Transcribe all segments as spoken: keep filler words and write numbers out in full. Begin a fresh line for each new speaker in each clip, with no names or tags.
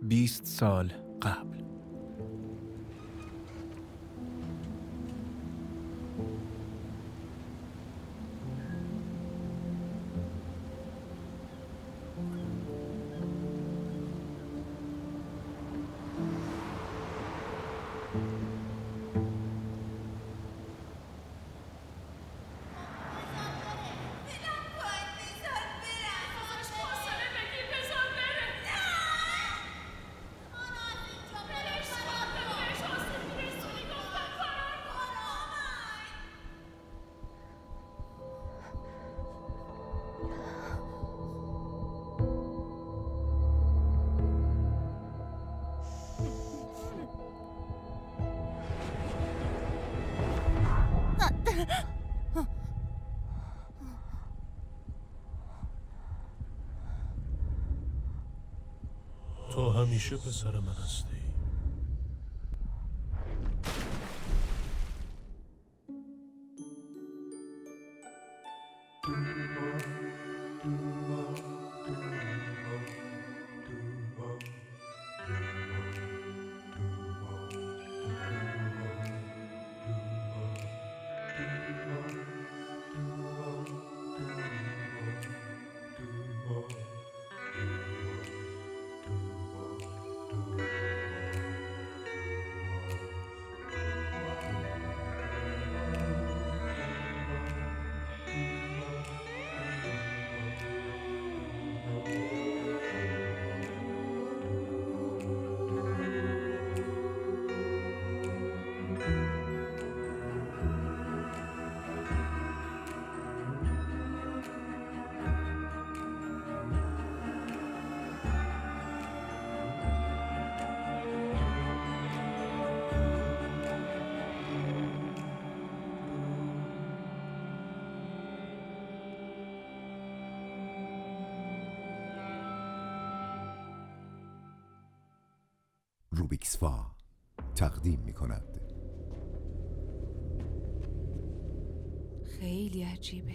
بیست سال قبل.
تو همیشه پسر من هستی.
روبیکسفا تقدیم می کند.
خیلی عجیبه.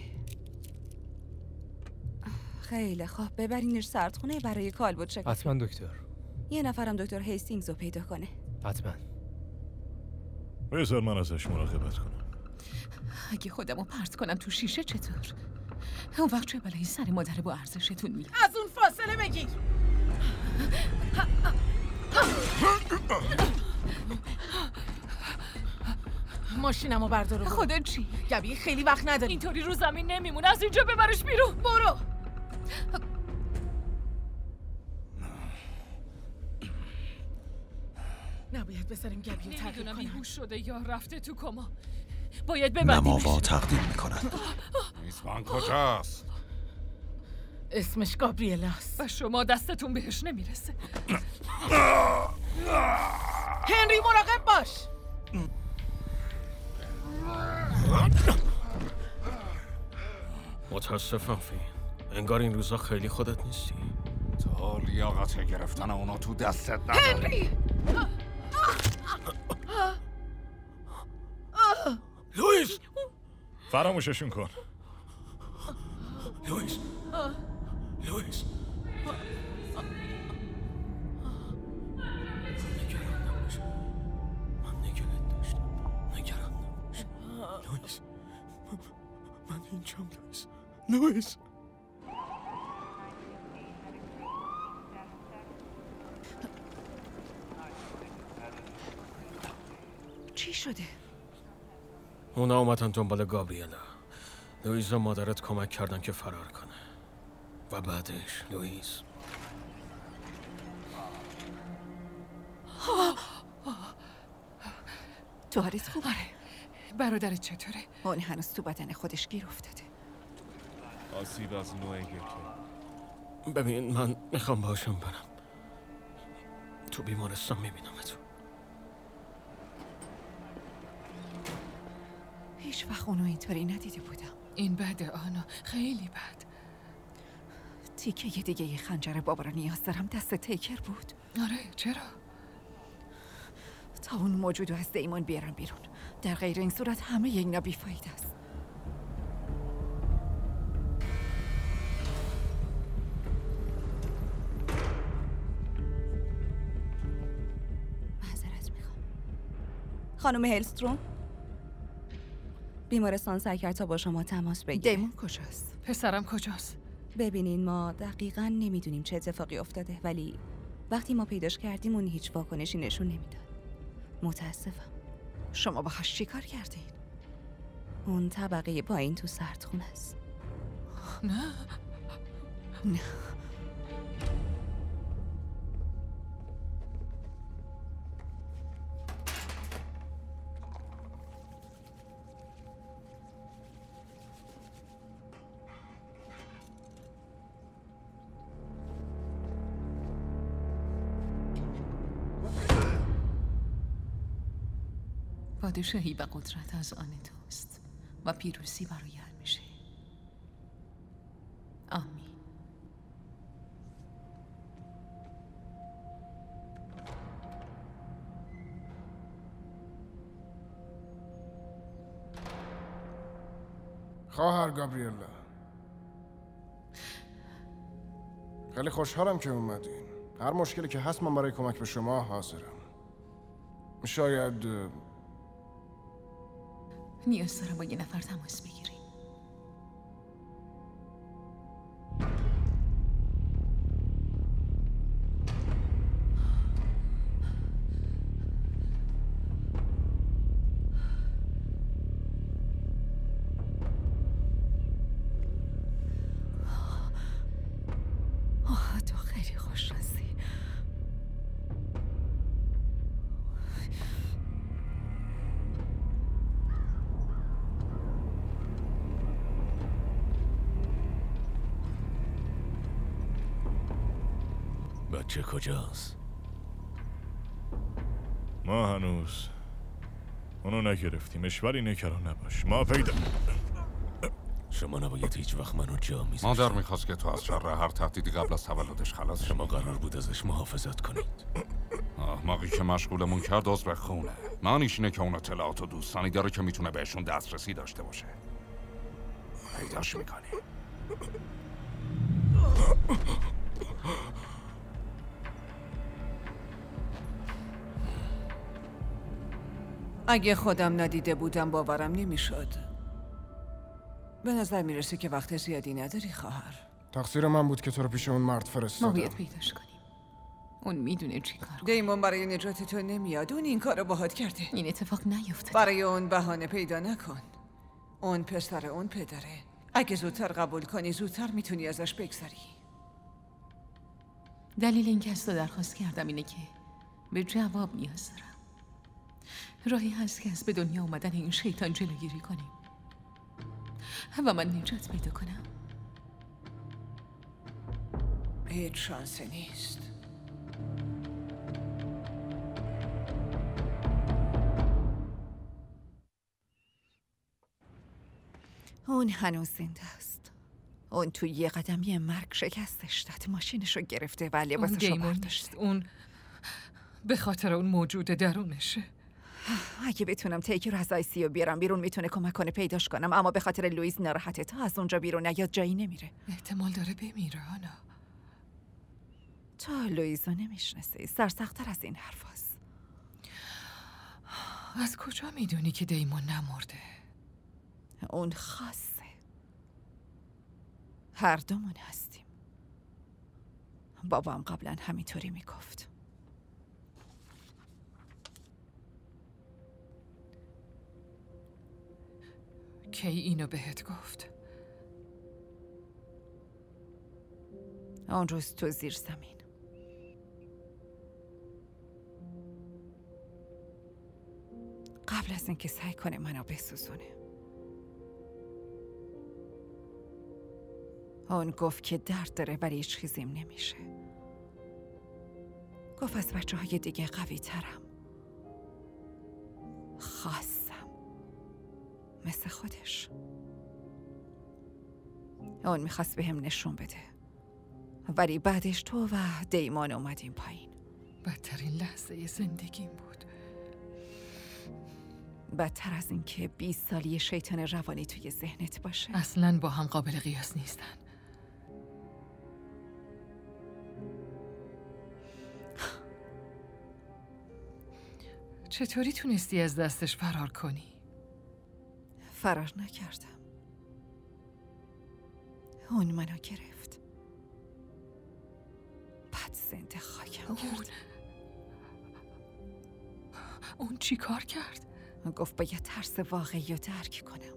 خیلی خوب، ببرینش سردخونه برای کالبد شکافی.
حتما دکتر.
یه نفرم دکتر هیستینگز رو پیدا کنه.
حتما.
بذار من ازش مراقبت کنم.
اگه خودمو پرت کنم تو شیشه چطور؟ اون وقت چه بلایی سر مادر با ارزشتون میاد؟
از اون فاصله بگیر. ماشینمو بردار.
خودت چی؟
گبی خیلی وقت نداری.
اینطوری رو زمین نمیمونه، از اینجا ببرش بیرون.
برو. نباید بذاریم گبی رو تغییر
نمیدونم این
کنم.
هوش شده یا رفته تو کما. باید ببندیمش.
نماوا تقدیم می کند.
میزبان کجاست؟
اسمش گابریلاست.
و شما دستتون بهش نمیرسه.
هنری مراقب باش.
متاسفم فی. انگار این روزا خیلی خودت نیستی.
تو لیاقت گرفتن اونا تو دستت نداری.
هنری!
لوئیس! فراموششون کن. لوئیس! لوئیس! نگران نباش. من نگران داشتم. نگران نباش. لوئیس! من اینجام لوئیس. لوئیس!
چی شده؟
اونا اومدن دنبال گابریلا. لوئیس و مادرت کمک کردن که فرار کنه. و بعدش لوئیس.
تو حالت خوبه؟
برادرت چطوره؟
اون هنوز تو بدن خودش گیر افتاده.
آسیب از نوع یکی.
ببین من میخوام باشم برم. تو بیمارستان میبینم تو.
هیچ وقت اونو اینطوری ندیده بودم.
این بده آنا، خیلی بد.
تیکه یه دیگه یه خنجر بابا رو نیاز دارم. دست تیکر بود.
آره چرا؟
تا اون موجودو از دیمون بیارم بیرون. در غیر این صورت همه اینا بیفایده است.
خانم هلستروم، بیمارستان سعی کرد تا با شما تماس بگیره.
دیمون کجاست؟
پسرم کجاست؟
ببینین ما دقیقاً نمیدونیم چه اتفاقی افتاده، ولی وقتی ما پیداش کردیم اون هیچ واکنشی نشون نمیداد. متاسفم.
شما باهاش چی کار کردین؟
اون طبقه پایین تو سردخونه است.
نه
نه.
پادشاهی و قدرت از آن توست و پیروزی برای همیشه. آمین.
خواهر گابریلا، خیلی خوشحالم که اومدین. هر مشکلی که هست من برای کمک به شما حاضرم. شاید
نیاز دارم با یه نفر تماس بگیریم.
آه تو خیلی خوش رسی.
بچه کجاست؟
ما هنوز اونو نگرفتیمش، ولی نگران نباش، ما پیدا.
شما نباید هیچ وقت منو جا میذاشت.
مادر میخواست که تو از شر هر تهدیدی قبل از تولدش خلاص شی.
شما قرار بود ازش محافظت کنید.
احمقی که مشغولمون کرد عضو خونه. معنیش اینه که اون اطلاعات و دوستانی داره که میتونه بهشون دسترسی داشته باشه. پیداش میکنی.
اگه خودم ندیده بودم باورم نمیشد. به نظر میرسه که وقت زیادی نداری خواهر.
تقصیر من بود که تو رو پیش اون مرد
ما
فرستادم.
باید پیداش کنیم. اون میدونه چی کار کنه.
دیمون برای نجات تو نمیاد. اون این کارو باهات کرده.
این اتفاق نیفتاد.
برای اون بهانه پیدا نکن. اون پسر اون پدره. اگه زودتر قبول کنی زودتر میتونی ازش بگذری.
دلیل اینکه از تو درخواست کردم اینه که به جواب نیاز دارم. راهی هست که از به دنیا اومدن این شیطان جلوگیری کنیم و من نجات پیدا کنم.
هیچ شانسی نیست.
اون هنوز زنده است. اون تو یه قدمی مرگ شکستش داد. ماشینشو گرفته و
اون
لباسشو
دیمون
برداشته.
نیست. اون به خاطر اون موجود درونشه.
اگه بتونم تیکی رو از آی سی یو بیارم بیرون میتونه کمک کنه پیداش کنم، اما به خاطر لوئیس ناراحته. تا از اونجا بیرون نیاد جایی نمیره.
احتمال داره بمیره آنا.
تو لوئیس رو نمیشناسی. سرسخت‌تر از این حرف هست.
از کجا میدونی که دیمون نمرده؟
اون خاصه. هر دومون هستیم. بابام قبلا همینطوری میگفت.
کی اینو بهت گفت؟
اون روز تو زیر زمین. قبل از اینکه سعی کنه منو بسوزونه. اون گفت که درد داره ولی هیچ چیزیم نمیشه. گفت از بچه های دیگه قوی ترم. خاصم. مثل خودش. اون میخواست بهم نشون بده. ولی بعدش تو و دیمان اومدیم پایین.
بدترین لحظه زندگیم بود.
بدتر از این که بیست سالی شیطان روانی توی ذهنت باشه.
اصلاً با هم قابل قیاس نیستن.
چطوری تونستی از دستش فرار کنی؟
فرار نکردم. اون منو گرفت. بعد زنده خاکم کرد.
اون چی کار کرد؟
گفت باید ترس واقعی رو درک کنم.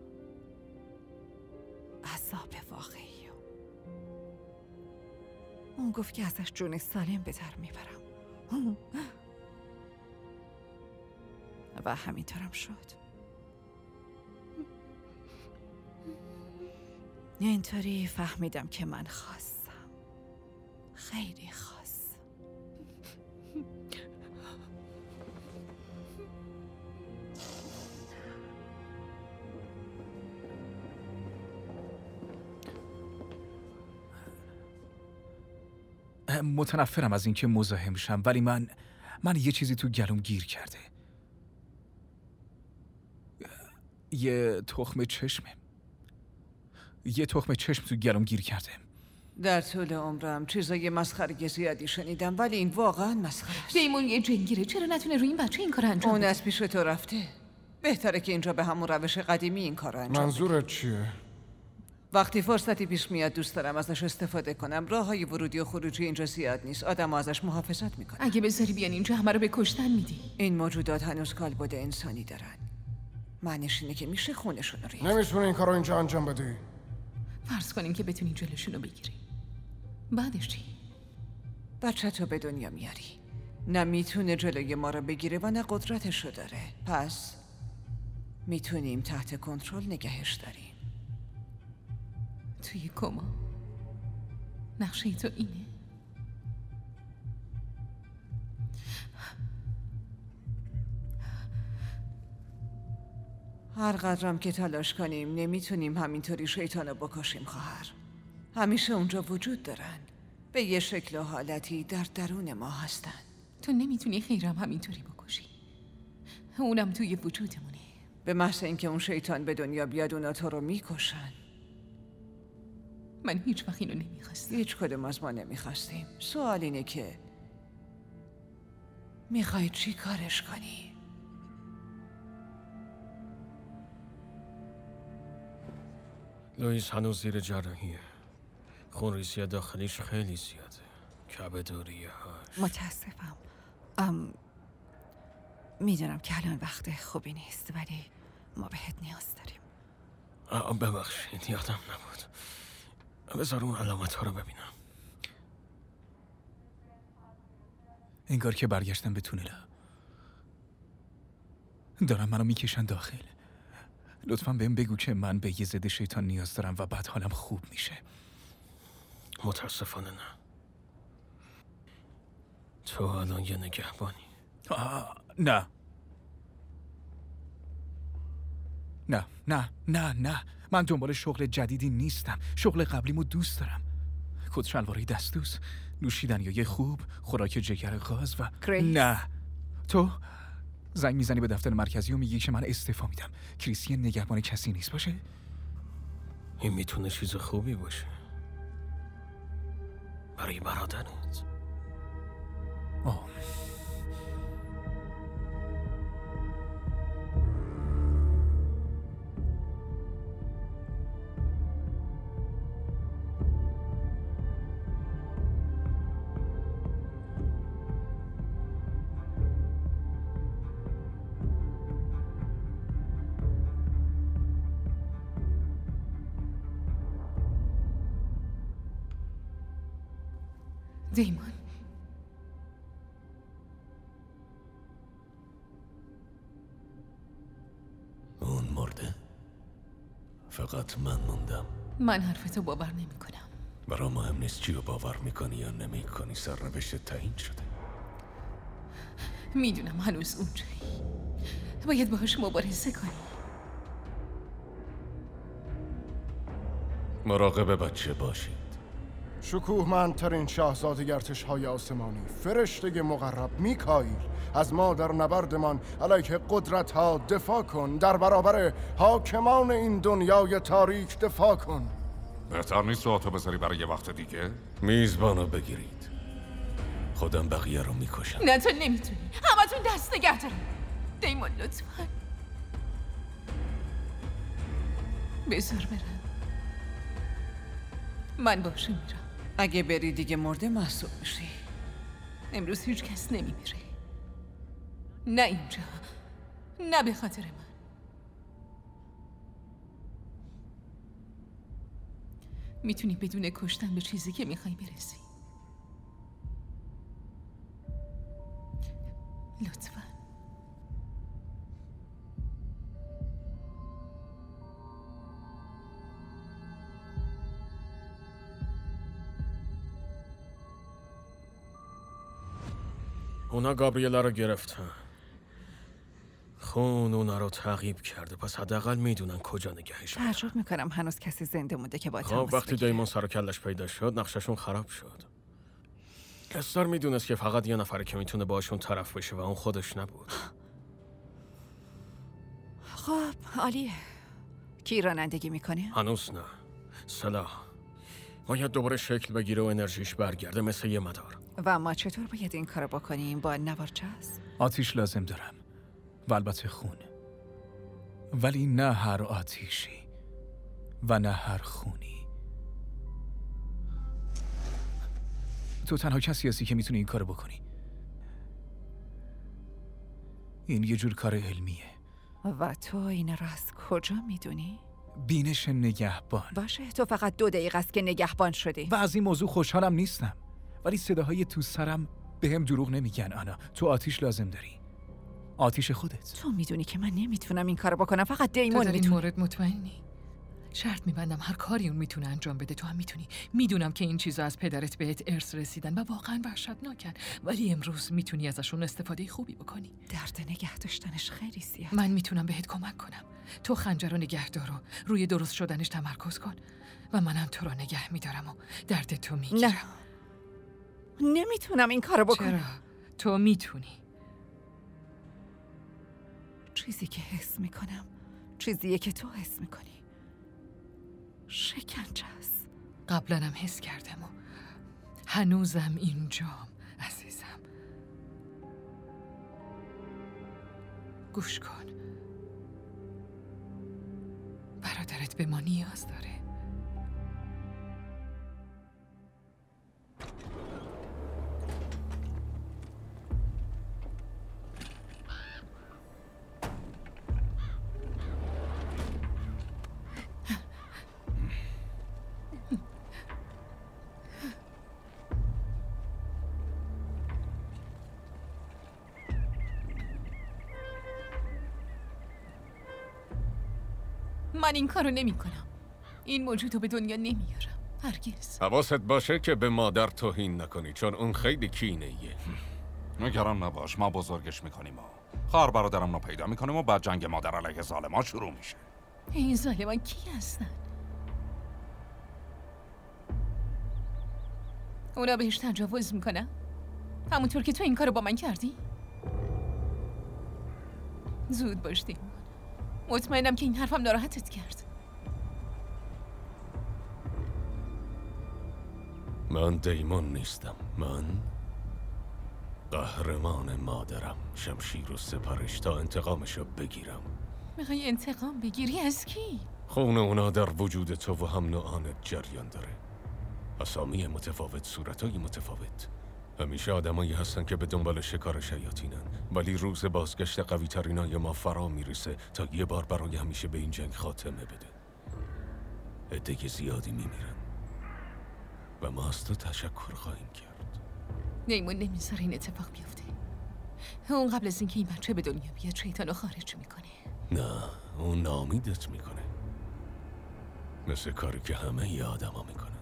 عذاب واقعی رو. اون گفت که ازش جون سالم به در میبرم. و همینطورم شد. اینطوری فهمیدم که من خواستم. خیلی خواست.
متنفرم از اینکه مزاحم شم، ولی من من یه چیزی تو گلوم گیر کرده. یه تخم چشمه. یه تخم چشم تو گلوم گیر کرده.
در طول عمرم چیزای مسخره زیادی شنیدم، ولی این واقعا مسخره است.
دیمون یه جنگیره، چرا نتونه روی این بچه این کار انجام
اون
بده؟
از پیش تو رفته. بهتره که اینجا به همون روش قدیمی این کار انجام
منظورت چیه؟
وقتی فرصتی پیش میاد دوست دارم ازش استفاده کنم. راههای ورودی و خروجی اینجا زیاد نیست. آدم ازش محافظت میکنه.
اگه بذاری بیان اینجا همه رو به کشتن میدی.
این موجودات هنوز کالبد انسانی دارن. معنیش اینه که میشه خونشون رو ریخت.
نمیتونی این کارو اینجا انجام بدی.
فرض کنیم که بتونی جلوشون رو بگیری. بعدش چی؟
بچه تو به دنیا میاری. نه میتونه جلوی ما رو بگیره و نه قدرتشو داره. پس میتونیم تحت کنترل نگهش داریم.
توی کما نقشه تو اینه.
هر قدرم که تلاش کنیم نمیتونیم همینطوری شیطانو بکشیم خواهر. همیشه اونجا وجود دارن. به یه شکل و حالتی در درون ما هستن.
تو نمیتونی خیرم همینطوری بکشی. اونم توی وجودمونه.
به محض اینکه اون شیطان به دنیا بیاد اونا تو رو میکشن.
من هیچ وقت اینو نمیخواستم.
هیچ کدوم از ما نمیخواستیم. سوال اینه که میخوای چی کارش کنی؟
لوئیس هنوز زیر جراحیه. خونریزی داخلیش خیلی زیاده. کبدوریه هاش.
متاسفم. ام میدونم که الان وقت خوبی نیست، ولی ما بهت نیاز داریم.
آه ببخشید یادم نبود. بذار اون علامت ها رو ببینم.
انگار که برگشتم به تونل. دارم منو میکشن داخل. لطفاً بهم بگو که من به یه ضد شیطان نیاز دارم و بعد حالم خوب میشه.
متاسفانه نه. تو الان یه نگهبانی.
آه نه نه نه نه نه من دنبال شغل جدیدی نیستم. شغل قبلیمو دوست دارم. کت شلواری دستوس، نوشیدنیای خوب، خوراک جگر غاز و
کریس.
نه. تو زنگ میزنی به دفتر مرکزی و میگی که من استعفا میدم. کریسی نگهبان کسی نیست باشه؟
این میتونه چیز خوبی باشه برای برادرت.
آه
دیمون
اون مرده. فقط من موندم.
من حرفتو باور نمی کنم.
برا مهم نیست چی رو باور میکنی یا نمی کنی. سرنوشت تعیین شده.
میدونم هنوز اونجایی. باید باهاش مبارزه کنی.
مراقب بچه باشید.
شکوهمندترین شاهزاده ارتش‌های آسمانی، فرشته مقرب میکائیل، از ما در نبردمان علیه قدرت‌ها دفاع کن. در برابر حاکمان این دنیای تاریک دفاع کن.
بهتر نیست ساعتو بذاری برای یه وقت دیگه؟
میزبانو بگیرید. خودم بقیه رو میکشم.
نه تو نمیتونی. همتون دست نگه دارم. دیمون لطفا بذار برم. من باشه میرم.
اگه بری دیگه مرده محسوب میشی.
امروز هیچ کس نمیمیره. نه اینجا، نه به خاطر من. میتونی بدون کشتن به چیزی که میخوای برسی. لطفاً.
اونا گابریلا رو گرفتن. خون اونا رو تعقیب کرده، پس حداقل میدونن کجا نگهش می‌دارن.
تعجب میکنم هنوز کسی زنده مونده که با
خب
تماس
وقتی
بگیره.
دیمون سر و کلش پیدا شد نقششون خراب شد. استار میدونست که فقط یه نفره که میتونه باشون طرف بشه و اون خودش نبود.
خب عالیه. کی رانندگی میکنه؟
هنوز نه. سلاح باید دوباره شکل بگیره و انرژیش برگرده مثل یه مدار.
و ما چطور باید این کارو بکنیم؟ با نوارچس؟
آتیش لازم دارم و البته خون، ولی نه هر آتیشی و نه هر خونی. تو تنها کسی هستی که میتونی این کارو بکنی. این یه جور کار علمیه.
و تو این رو از کجا میدونی؟
بینش نگهبان.
باشه تو فقط دو دقیقه است که نگهبان شدی.
و از این موضوع خوشحالم نیستم، ولی صداهای تو سرم به هم دروغ نمیگن. آنا تو آتیش لازم داری، آتیش خودت.
تو میدونی که من نمیتونم این کارو بکنم، فقط دیمون
تو در این
میتونه.
مورد مطمئنی؟ شرط میبندم هر کاری اون میتونه انجام بده تو هم میتونی. میدونم که این چیزا از پدرت بهت ارث رسیدن و واقعا وحشتناکن، ولی امروز میتونی ازشون استفاده خوبی بکنی.
درد نگه داشتنش خیلی زیاد.
من میتونم بهت کمک کنم. تو خنجر رو نگه دار و روی درست شدنش تمرکز کن و منم تو رو نگه میدارم و درد تو میگیرم.
نه نمیتونم این کارو بکنم.
چرا؟ تو میتونی.
چیزی که حس میکنم چیزیه که تو حس میکنی. شکنجه است.
قبلا هم حس کردم و هنوزم اینجام عزیزم. گوش کن، برادرت به ما نیاز داره. من این کارو نمی کنم. این موجودو به دنیا نمیارم هرگز.
حواست باشه که به مادر توهین نکنی، چون اون خیلی کینه‌ایه.
نگران نباش، ما بزرگش میکنیم. خواهر برادرم رو پیدا میکنیم و بعد جنگ مادر علیه ظالما شروع میشه.
این ظالمان کی هستن؟ اونا بهش تجاوز میکنن؟ همونطور که تو این کارو با من کردی؟ زود باش دیمون. مطمئنم که این حرفم ناراحتت کرد.
من دیمون نیستم. من قهرمان مادرم، شمشیر و سپرش تا انتقامشو بگیرم.
میخوای انتقام بگیری از کی؟
خون اونا در وجود تو و هم نوعانت جریان داره. اسامی متفاوت، صورتای متفاوت. همیشه آدمایی هستن که به دنبال شکار شیاطینن، ولی روز بازگشت قوی ترینای ما فرا میرسه تا یه بار برای همیشه به این جنگ خاتمه بده. عده زیادی میمیرن و ما از تو تشکر خواهیم کرد.
نیمون نمیذاره این اتفاق بیفته. اون قبل از اینکه این بچه به دنیا بیاد شیطانو خارج میکنه.
نه، اون نامیدت میکنه، مثل کاری که همه ی آدما میکنن.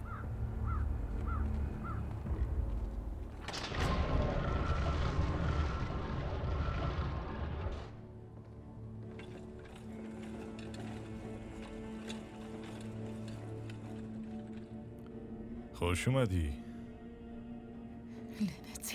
خوش اومدی.
لعنتی.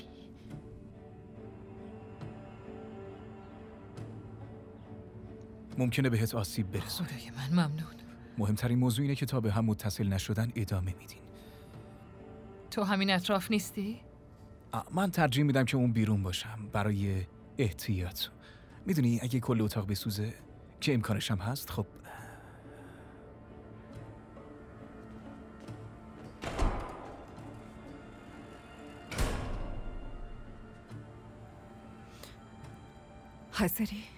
ممکنه بهت آسیب برسونه.
خدای من ممنون.
مهمترین موضوع اینه که تا به هم متصل نشدن ادامه میدین.
تو همین اطراف نیستی؟
من ترجیح میدم که اون بیرون باشم برای احتیاط. میدونی اگه کل اتاق بسوزه که امکانش هم هست. خب
حاضری؟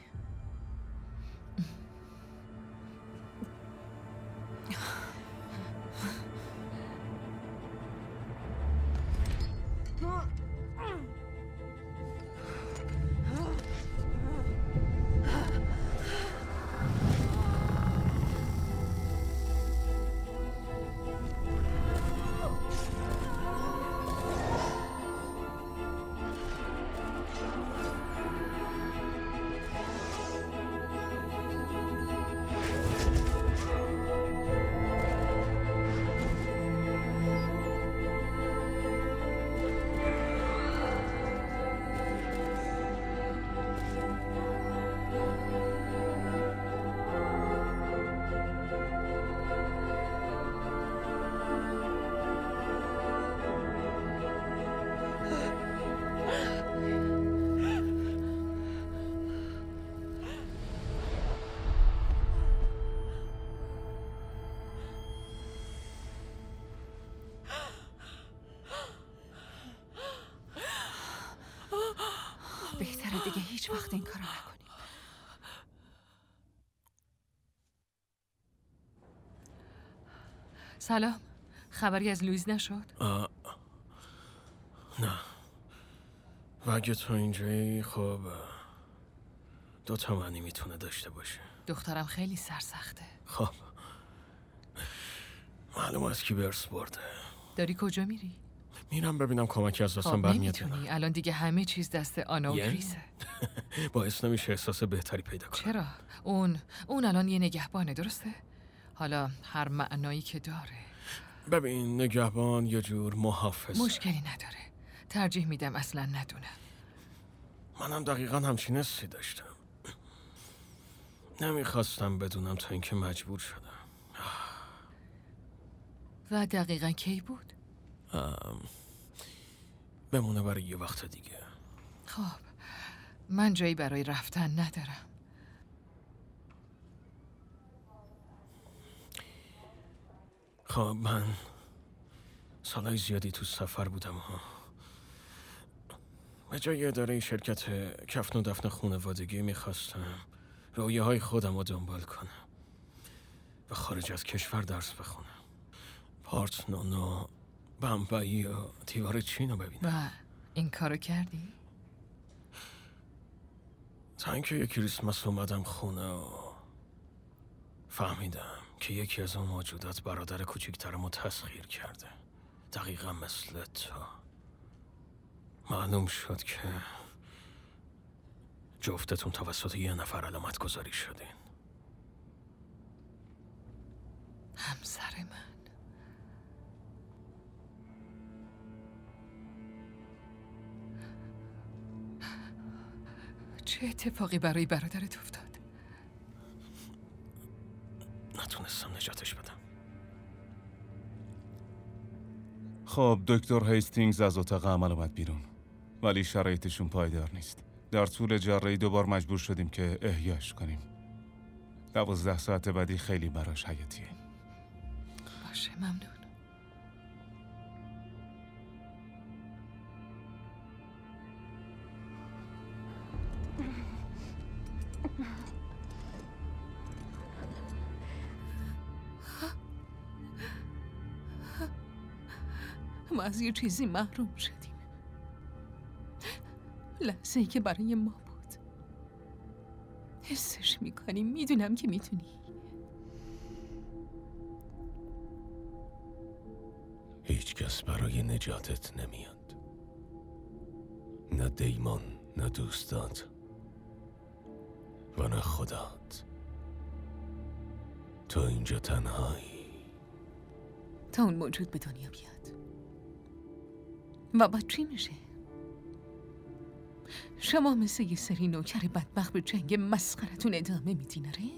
بهتره دیگه هیچ وقت این کارو نکنیم.
سلام. خبری از لویز نشد؟
آه. نه. و اگه تو اینجایی خب دو تا معنی میتونه داشته باشه.
دخترم خیلی سرسخته.
خب معلوم است کی برس برده.
داری کجا میری؟
میرم ببینم کمکی از دستم
خب
برمیاد.
نمیتونی. الان دیگه همه چیز دست آنا و کریسه.
باعث نمیشه احساس بهتری پیدا کنم.
چرا؟ اون اون الان یه نگهبانه، درسته؟ حالا هر معنایی که داره.
ببین نگهبان یه جور محافظ.
مشکلی نداره. ترجیح میدم اصلا ندونم.
منم دقیقا همچین حسی داشتم. نمیخواستم بدونم تا اینکه مجبور شدم.
و دقیقا کی بود؟
ام... بمونه برای یه وقت دیگه.
خب من جایی برای رفتن ندارم.
خب من سالای زیادی تو سفر بودم ها. به جای اداره شرکت کفن و دفن خانوادگی میخواستم رویه های خودم رو دنبال کنم و خارج از کشور درس بخونم. پارتنان و بمبئی و دیوار چین رو ببینم.
و این کارو کردی؟
تا اینکه یک کریسمس اومدم خونه و فهمیدم که یکی از اون موجودات برادر کوچیکترم رو تسخیر کرده. دقیقا مثل تو. معلوم شد که جفتتون توسط یه نفر علامت گذاری شدین.
همسر من. چه اتفاقی برای برادرت افتاد؟
نتونستم نجاتش بدم.
خب دکتر هیستینگز از اتاق عمل اومد بیرون، ولی شرایطشون پایدار نیست. در طول جراحی دوبار مجبور شدیم که احیاش کنیم. دوازده ساعت بعدی خیلی براش حیاتیه.
باشه ممنون. ما از یه چیزی محروم شدیم. لحظه‌ای که برای ما بود. حسش میکنیم. میدونم که میتونی.
هیچ کس برای نجاتت نمیاد. نه دیمون، نه دوستات و نه خودت. تو اینجا تنهایی.
تا اون موجود به دنیا بیاد. و بعد چی میشه؟ شما مثل یه سری نوکر بدبخت به جنگ مسخرتون ادامه میدین، آره؟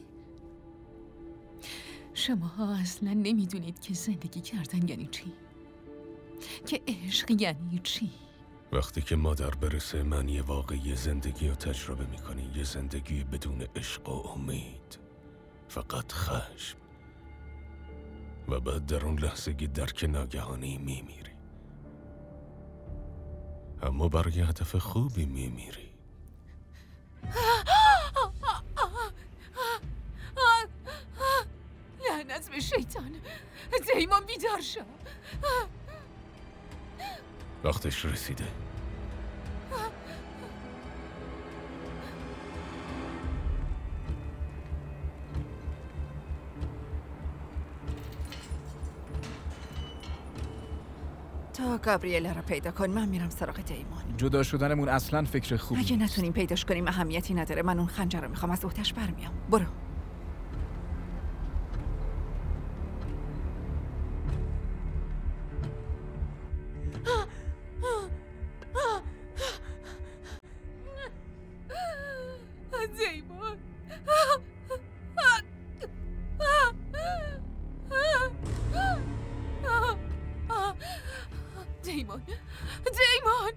شما اصلا نمیدونید که زندگی کردن یعنی چی؟ که عشق یعنی چی؟
وقتی که مادر برسه معنی واقعی زندگی رو تجربه میکنی. یه زندگی بدون عشق و امید، فقط خشم. و بعد در اون لحظه درک ناگهانی میمیری، اما برای هدف خوبی میمیری.
لعنت به شیطان. دیمان بیدار شو.
وقتش رسیده.
تا گابریلا رو پیدا کن، من میرم سراغ دیمون.
جدا شدنمون اصلا فکر خوبی
اگه
نیست.
نتونیم پیداش کنیم اهمیتی نداره. من اون خنجر رو میخوام، از اوتش برمیام. برو.
دیمان. دیمان. دیمان.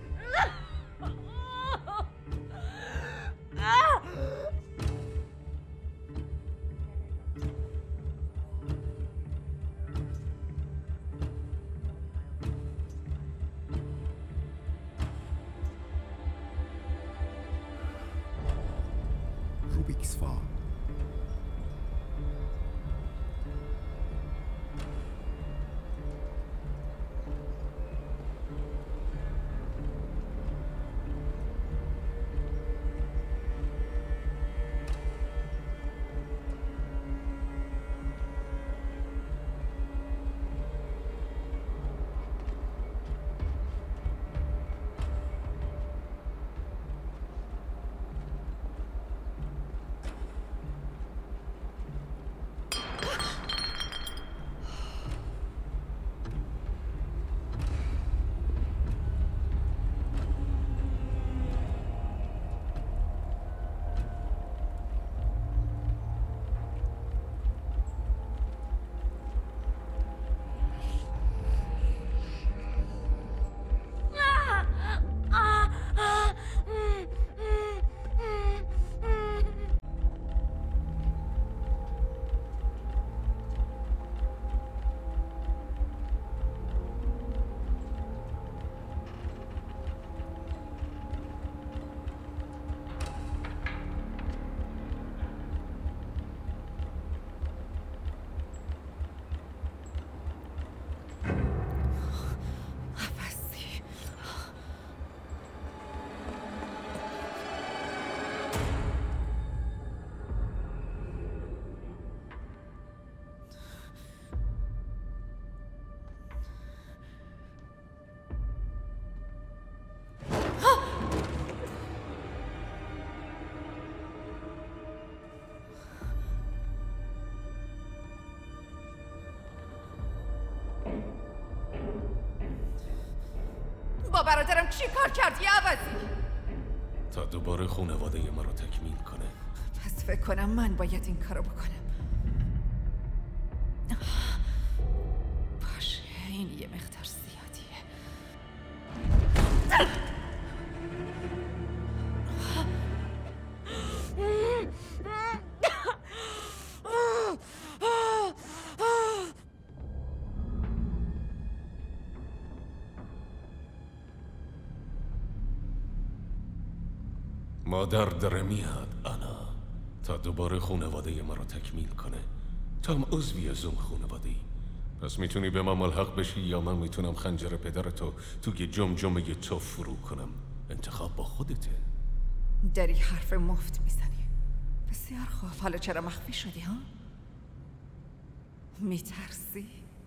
روبیکس فا.
با برادرم چی کار کردی عوضی؟
تا دوباره خانواده ما رو تکمیل کنه.
پس فکر کنم من باید این کارو بکنم. باشه، این یه مقدار زیادیه.
مادر داره میاد آنا، تا دوباره خانواده ما رو تکمیل کنه. تو هم عضوی از اون خانواده‌ای. پس میتونی به ما ملحق بشی یا من میتونم خنجر پدرتو توی جمجمه تو فرو کنم. انتخاب با خودته.
داری حرف مفت میزنی. بسیار خوب، حالا چرا مخفی شدی ها؟ میترسی؟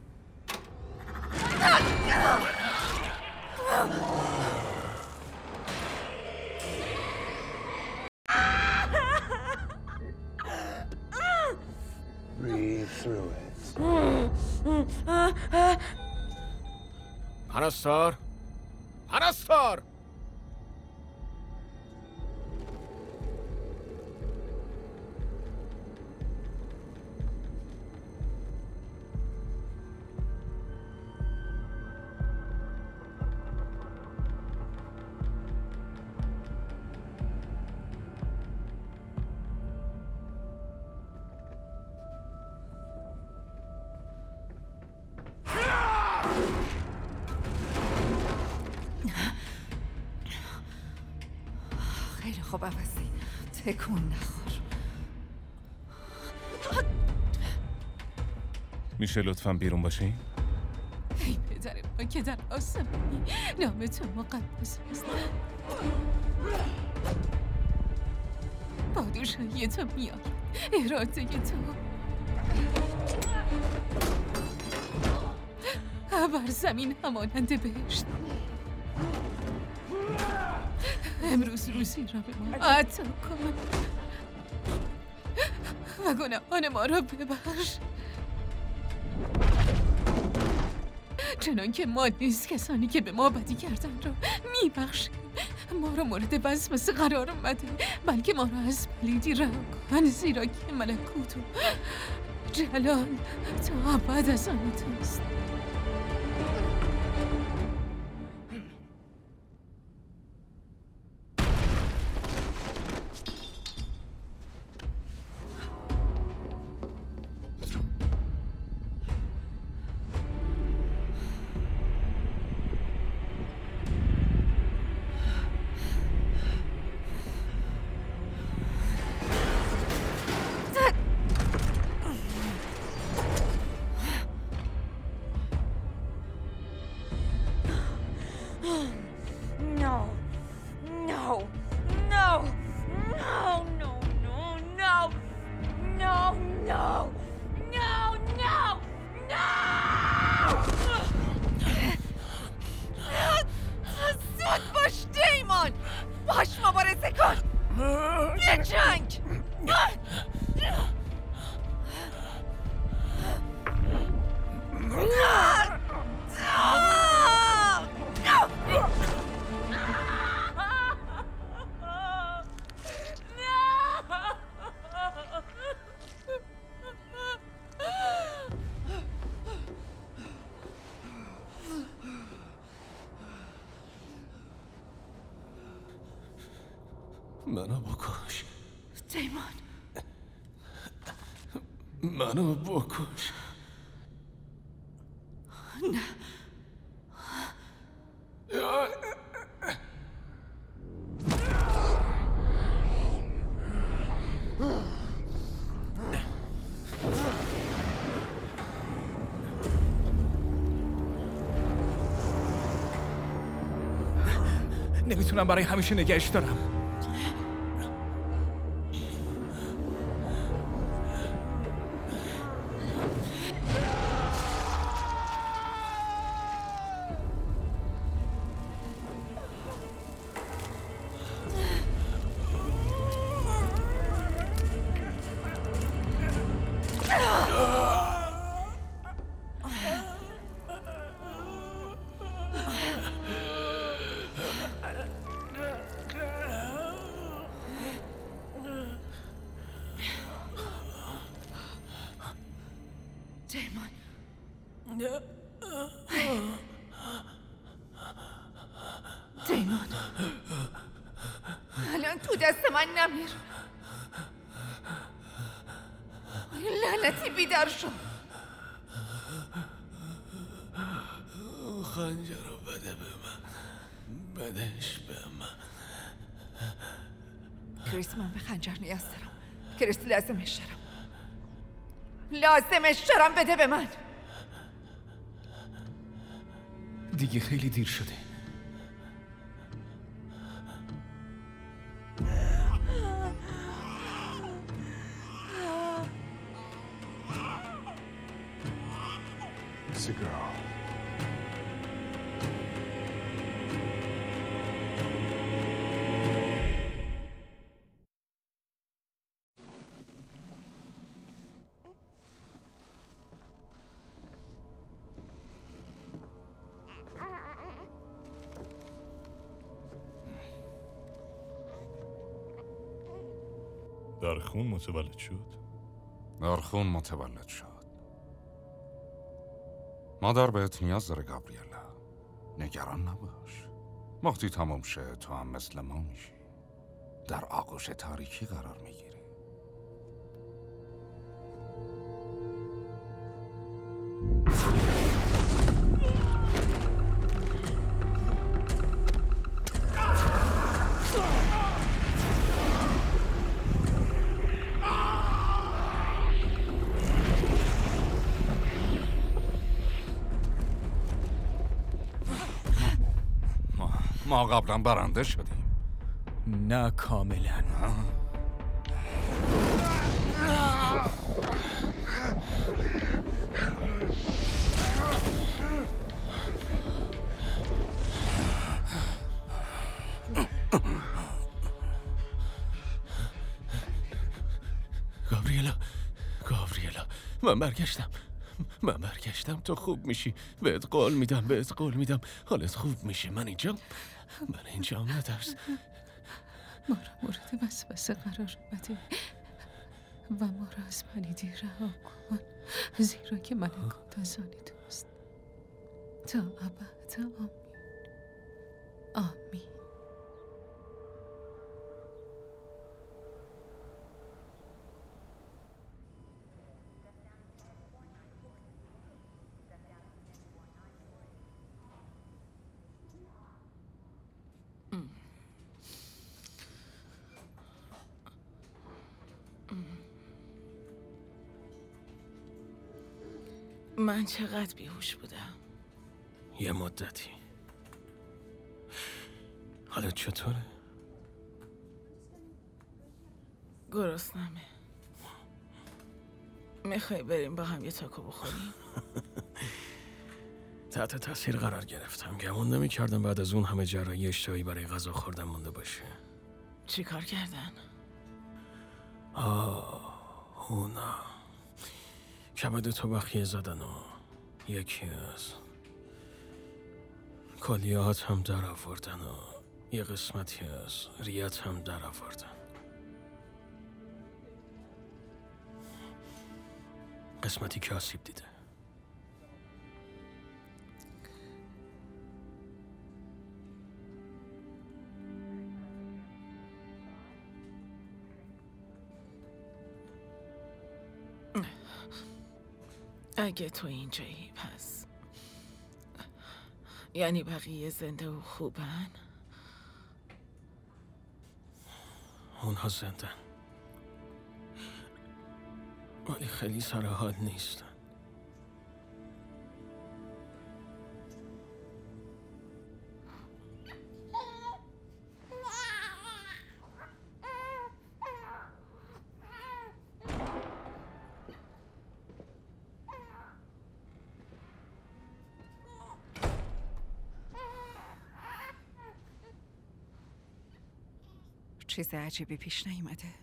Breathe through it.
پرستار، پرستار.
خب عوضی تکون نخور.
میشه لطفاً بیرون باشی؟
ای پدر ما که در آسمانی، نام تو مقدس است. پادشاهی تو میاد، اراده تو بر زمین همانند بهشت. امروز روزی را به ما عطا کن و گناهان ما را ببخش، چنان که ما نیز کسانی که به ما بدی کردن را میبخشیم. ما را مورد وسوسه قرار مده، بلکه ما را از پلیدی رها کن، زیرا که ملکوت و جلال تا ابد از آن توست.
منو بکش
دیمون،
منو بکش.
نه
نمیتونم برای همیشه نگهش دارم.
دیمون، الان تو دست من نمیر. لعنتی بیدار شو.
خنجر رو بده به من، بدش به من.
کریس، من به خنجر نیاز دارم. کریس، لازمش دارم، لازمش دارم، بده به من.
دیگه خیلی دیر شده.
It's a girl.
در خون متولد شد.
در خون متولد شد. مادر بهت نیاز داره گابریلا. نگران نباش. وقتی تمام شه تو هم مثل ما میشی. در آغوش تاریکی قرار میگیری. ما قبلا برنده شدیم.
نه کاملا.
گابریلا گابریلا من برگشتم من برگشتم تو خوب میشی. بهت قول میدم بهت قول میدم حالت خوب میشه. من اینجا من اینجا نترس.
ما را مورد وسوسه قرار بده و ما را از پلیدی رها کن، زیرا که ملکوت از آن توست تا ابد. آمین آمین.
من چقدر بیهوش بودم.
یه مدتی. حالت چطوره؟
گرسنمه. میخوای بریم با هم یه تاکو بخوریم؟
تحت تاثیر قرار گرفتم. گمون نمی کردم بعد از اون همه جراحی اشتهایی برای غذا خوردن مونده باشه.
چی کار کردن؟
آه اونا کبد تو بخیه زدن و یکی از کلیهات هم در آوردن و یه قسمتی از ریت هم در آوردن. قسمتی که آسیب دیده.
اگه تو اینجایی پس یعنی بقیه زنده و خوبن؟
اونها زندن ولی خیلی سر حال نیستن.
چیز عجیبی پیش نیومده.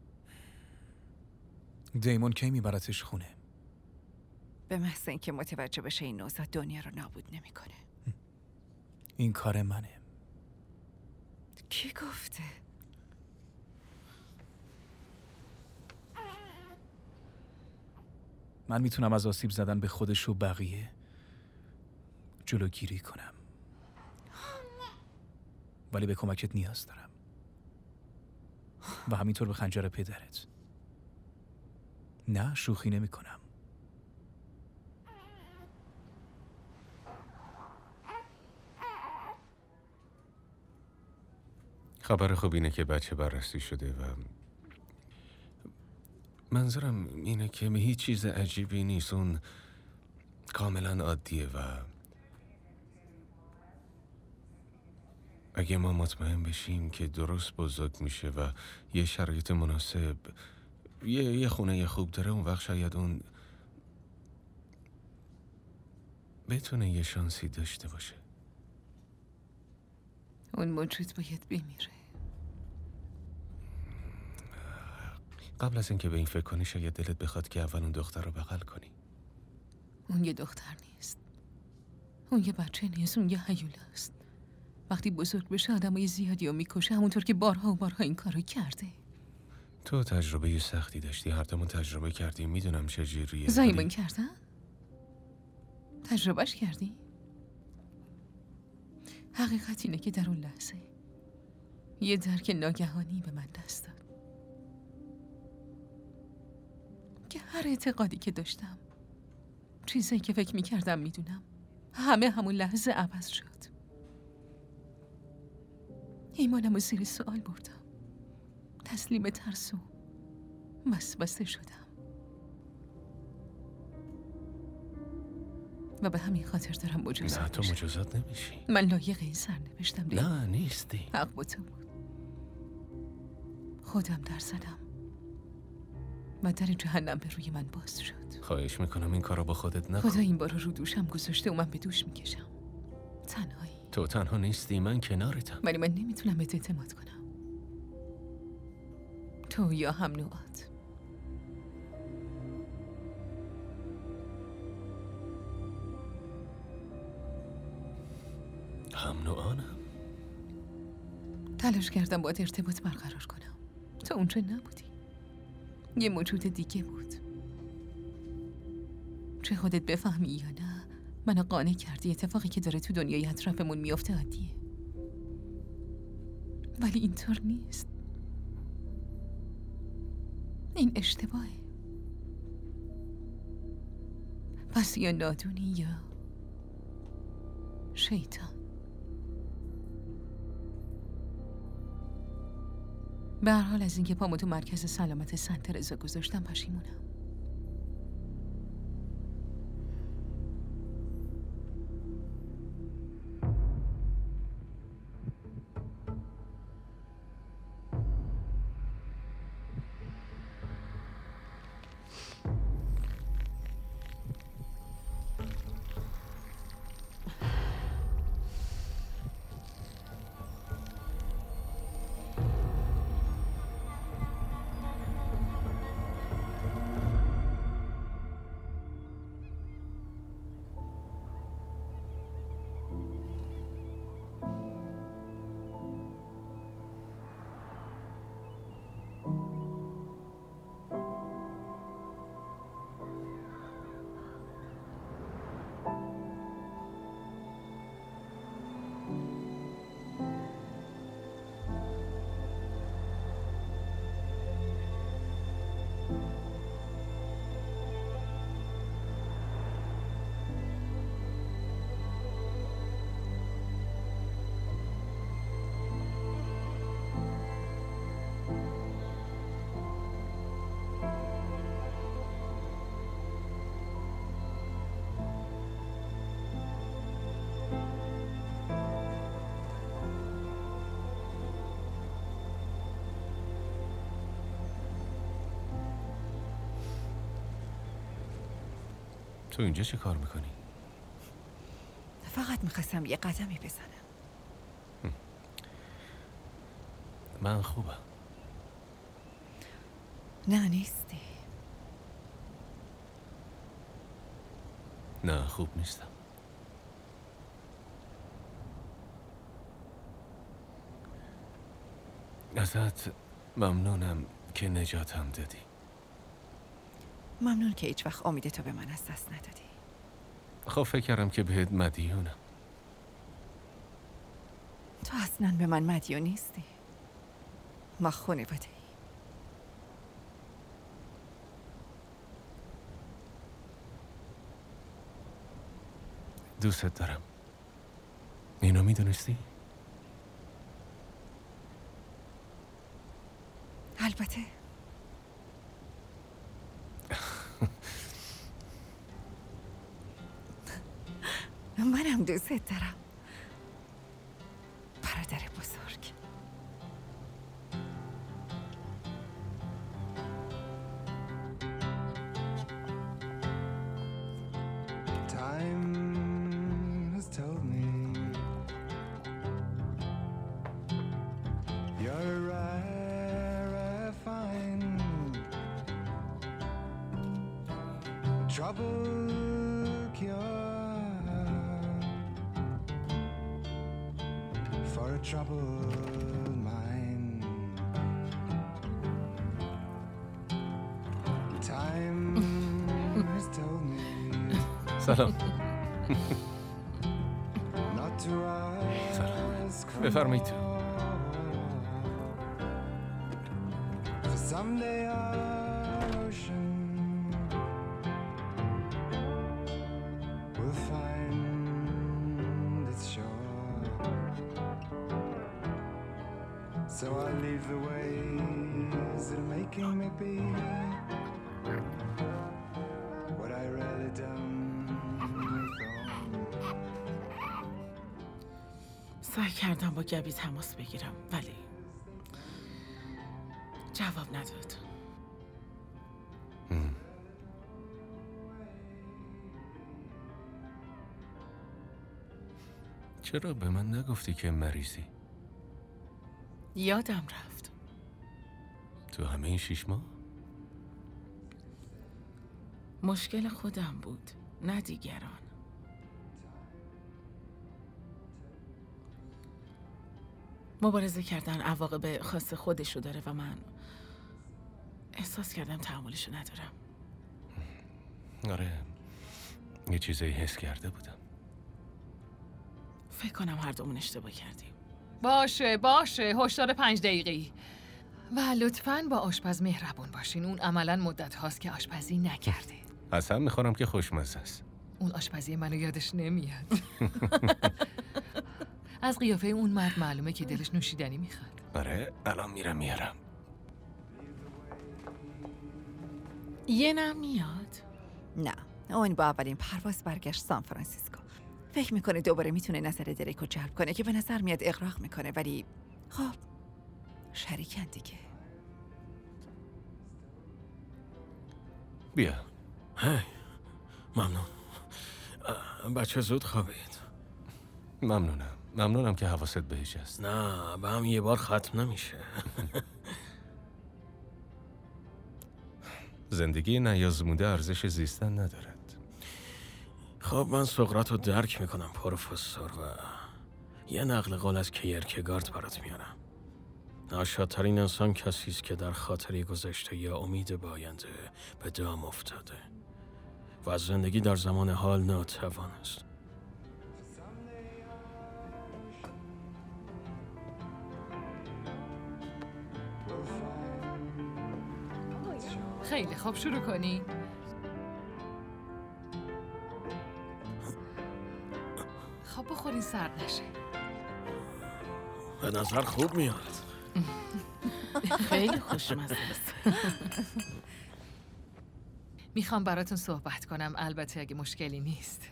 دیمون کی میبرتش خونه؟
به محض اینکه متوجه بشه این نوزاد دنیا رو نابود نمیکنه.
این کار منه.
کی گفته؟
من میتونم از آسیب زدن به خودش و بقیه جلوگیری کنم، ولی به کمکت نیاز دارم و همینطور به خنجر پدرت. نه شوخی نمی کنم.
خبر خوب اینه که بچه بررسی شده و منظورم اینه که هیچ چیز عجیبی نیست. اون کاملا عادیه و اگه ما مطمئن بشیم که درست بزرگ میشه و یه شرایط مناسب یه, یه خونه یه خوب داره، اون وقت شاید اون بتونه یه شانسی داشته باشه.
اون موجود باید بمیره.
قبل از اینکه به این فکر کنی شاید دلت بخواد که اول اون دختر رو بغل کنی.
اون یه دختر نیست، اون یه بچه نیست، اون یه هیوله است. وقتی بزرگ بشه آدمای زیادی رو میکشه، همونطور که بارها و بارها این کارو کرده.
تو تجربه سختی داشتی، هر دومون تجربه کردیم، میدونم چجوریه.
زایمان کردن؟ تجربهش کردی؟ حقیقت اینه که در اون لحظه یه درک ناگهانی به من دست داد که هر اعتقادی که داشتم، چیزایی که فکر میکردم میدونم، همه همون لحظه عوض شد. ایمانم رو زیر سوال بردم، تسلیم ترس و وسوسه شدم. و به همین خاطر دارم مجازات
نه تو مجازات نمیشی.
من لایق این سرنوشتم.
نه نیستی.
حق با تو بود. خودم در زدم و در جهنم به روی من باز شد.
خواهش میکنم این کارو با خودت نکن.
خدا این بار رو دوشم گذاشته و من به دوش میکشم. تنهایی.
تو تنها نیستی، من کنارتم.
ولی من نمیتونم بهت اعتماد کنم. تو یا هم نوعات.
هم نوعانم.
تلاش کردم باید ارتباط برقرار کنم. تو اونجا نبودی. یه موجود دیگه بود. چه خودت بفهمی یا نه، منو قانع کردی اتفاقی که داره تو دنیای اطرافمون میافته عادیه. ولی اینطور نیست. این اشتباهه. پس یا نادونی یا شیطان. به هر حال از اینکه پامو تو مرکز سلامت سنت ترزا گذاشتم پشیمونم.
تو اینجا چه کار میکنی؟
فقط میخواستم یه قدمی بزنم.
من خوبم.
نه نیستی.
نه خوب نیستم. ازت ممنونم که نجاتم دادی.
ممنون که هیچ وقت امید تو به من از دست ندادی.
خب فکر کردم که بهت مدیونم.
تو اصلا به من مدیون نیستی. ما خانواده ای.
دوستت دارم. اینو میدونستی؟
البته. منم دوستت دارم. برادر بزرگ.
Time has told me you're a rare, fine trouble cure for a troubled mind. Time has told me
سلام.
not to ask
بفرمایید.
for someday our ocean will find its shore. So I leave the ways that are making me be what I really done with all
سعی کردم با گبی تماس بگیرم ولی جواب نداد.
ام. چرا به من نگفتی که مریضی؟
یادم رفت.
تو همه این شیش ماه؟
مشکل خودم بود، نه دیگران. مبارزه کردن عواقب خاص خودشو داره و من احساس کردم تحملشو ندارم.
آره، یه چیزایی حس کرده بودم.
فکر کنم هر دومون اشتباه کردیم.
باشه باشه هشدار پنج دقیقه‌ای. و لطفاً با آشپز مهربون باشین. اون عملاً مدت هاست که آشپزی نکرده.
اصلا میخورم که خوشمزه است.
اون آشپزی منو یادش نمیاد. از قیافه اون مرد معلومه که دلش نوشیدنی میخواد.
آره، الان میرم میارم.
یه نم میاد؟
نه، اون با اولین پرواز برگشت سان فرانسیسکو. فکر میکنه دوباره میتونه نظر دریکو جلب کنه که به نظر میاد اغراق میکنه، ولی خب شریکن دیگه.
بیا.
هی ممنون. بچه زود خوابید.
ممنونم ممنونم که حواست بهش هست.
نه به هم یه بار ختم نمیشه.
زندگی نیازموده ارزش زیستن ندارد.
خب من سقراط رو درک میکنم پروفسور، و یه نقل قول از کیرکگارد برات میارم. ناشادترین انسان کسی است که در خاطری گذشته یا امید به آینده به دام افتاده و از زندگی در زمان حال ناتوان است.
خیلی خوب شروع کنی. خب بخورین سرد نشه.
به نظر خوب میاد.
خیلی خوشمزه است.
میخوام براتون صحبت کنم، البته اگه مشکلی نیست.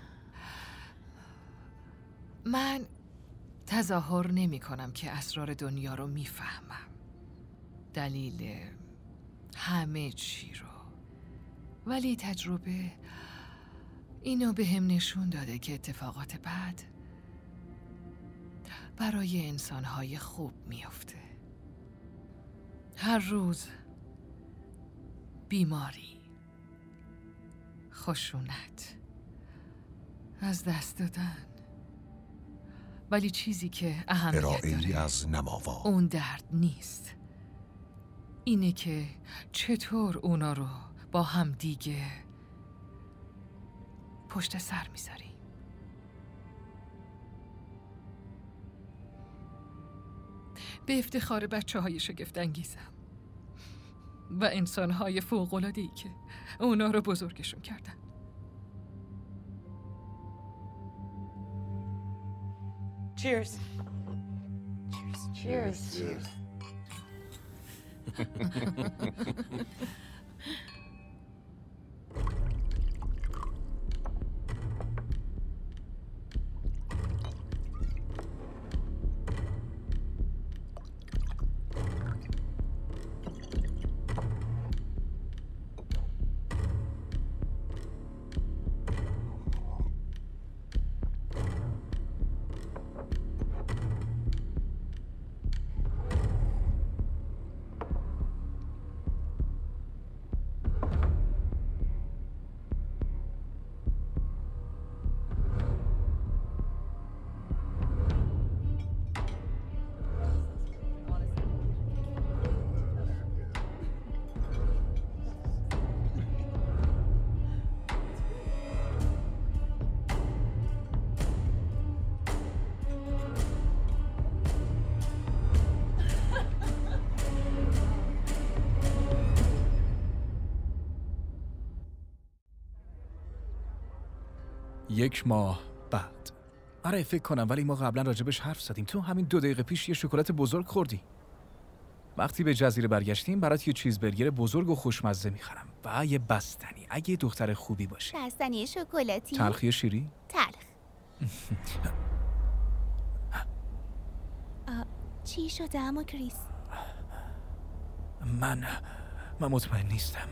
من تظاهر نمی کنم که اسرار دنیا رو میفهمم، دلیل همه چی رو، ولی تجربه اینو به هم نشون داده که اتفاقات بد برای انسانهای خوب میفته. هر روز بیماری، خشونت، از دست دادن، ولی چیزی که اهمیت داره
از نماوا
اون درد نیست، اینه که چطور اونا رو با هم دیگه پشت سر میذاری. به افتخار بچه های شگفت انگیزم و انسان های فوق‌العاده‌ای که اونا رو بزرگشون کردن.
Cheers. Cheers. Cheers. Cheers.
یک ماه بعد. آره فکر کنم، ولی ما قبلا راجبش حرف زدیم. تو همین دو دقیقه پیش یه شکلات بزرگ خوردی. وقتی به جزیره برگشتیم برات یه چیزبرگر بزرگ و خوشمزه میخرم و یه بستنی اگه دختر خوبی باشی.
بستنی شکلاتی؟
تلخی شیری؟
تلخ.
چی شده اما کریس؟
من من مطمئن نیستم.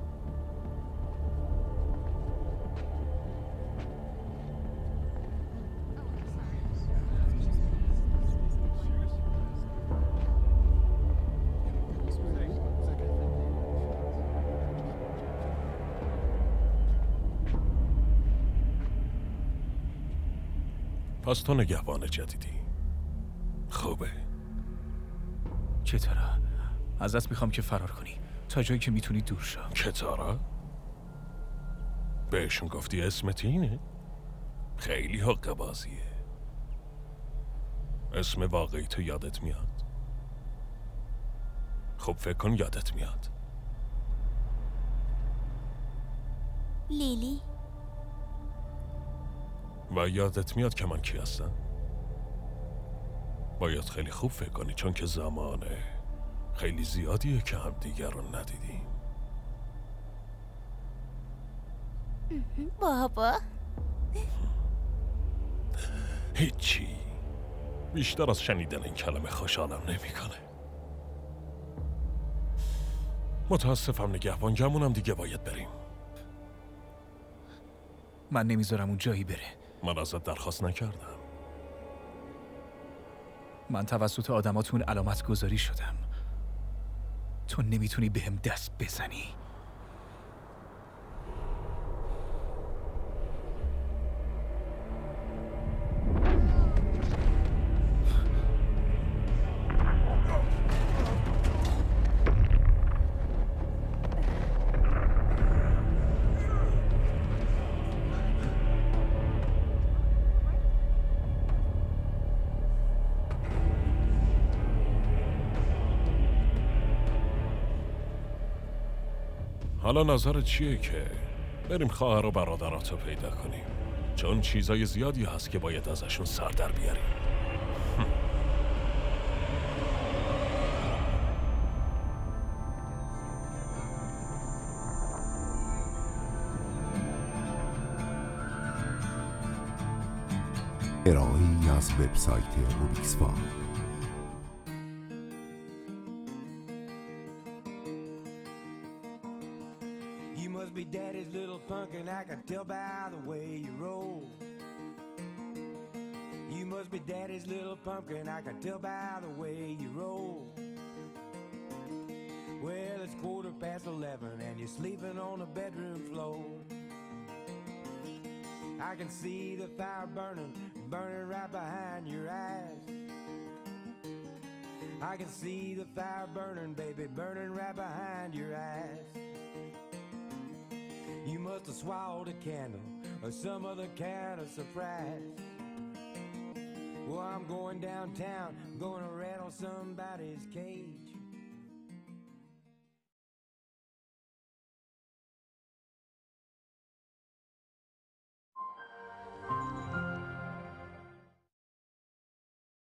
پس تو نگهبان جدیدی. خوبه.
چطوره؟ ازت میخوام که فرار کنی تا جایی که میتونی دور شو.
کتارا؟ بهشون گفتی اسمت اینه؟ خیلی حق بازیه. اسم واقعی تو یادت میاد؟ خب فکر کن یادت میاد.
لیلی.
و یادت میاد که من کی هستم؟ باید خیلی خوب فکر کنی چون که زمانه خیلی زیادیه که هم دیگر رو ندیدیم.
بابا
هیچی. بیشتر از شنیدن این کلمه خوشحالم نمیکنه. متاسفم نگهبان گمونم دیگه باید بریم.
من نمیذارم اون جایی بره.
من ازت درخواست نکردم.
من توسط آدماتون علامت گذاری شدم. تو نمیتونی بهم دست بزنی.
حالا نظرت چیه که بریم خواهر و برادراتو پیدا کنیم؟ چون چیزای زیادی هست که باید ازشون سر در بیاریم.
ارائه‌ای از وبسایت روبیکس فا.
Be daddy's little punk and I can tell by the way you roll. You must be daddy's little pumpkin, I can tell by the way you roll. Well, it's quarter past eleven and you're sleeping on the bedroom floor. I can see the fire burning, burning right behind your eyes. I can see the fire burning, baby, burning right behind your eyes. You must have swallowed a candle or some other kind of surprise. Well, I'm going downtown, going to rattle somebody's cage.